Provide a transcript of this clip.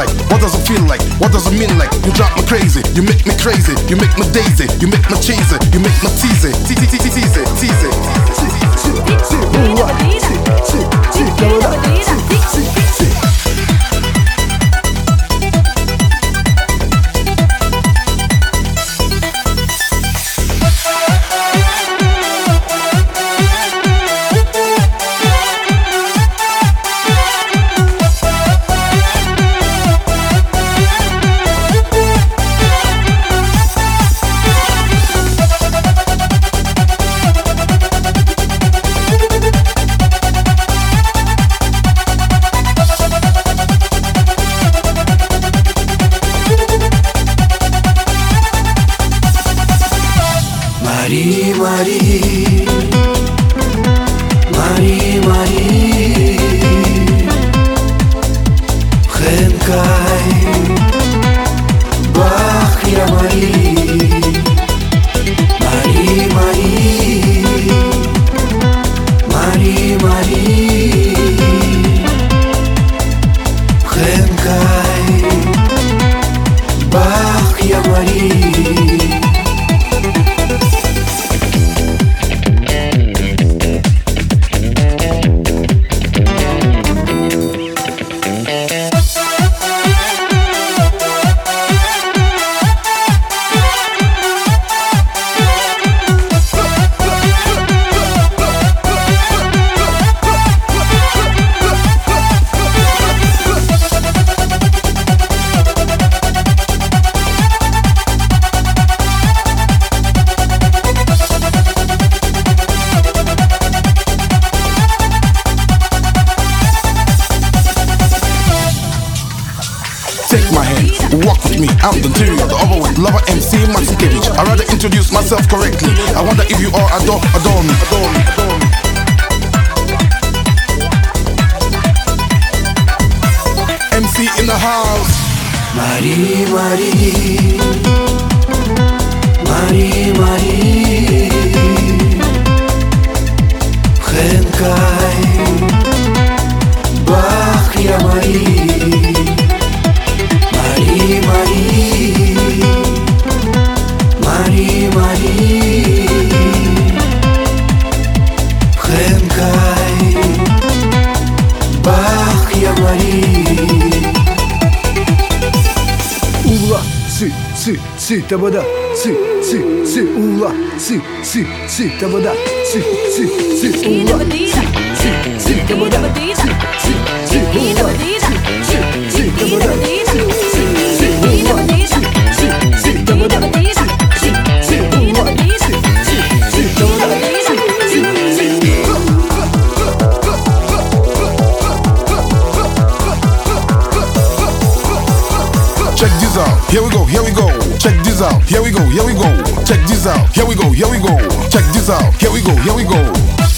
like? What does it feel like? What does it mean like? You drive me crazy, you make me crazy, you make me daisy, you make me cheesy, you make me teasy, teasy. Walk with me, I'm the interior, the overweight lover MC Maxikevich. I rather introduce myself correctly. I wonder if you all adore me. MC in the house. Marie, Marie, Marie, Marie, Henkai, Bach, ya Marie. Marie, Marie, Marie, Marie, Henkai, Bach, ya Marie. Ula, si, tabada, si, ula, si, tabada, si, ula, si, tabada, si, ula, si, tabada. Check this out, here we go. Check this out, here we go. Check this out, here we go. Check this out, here we go.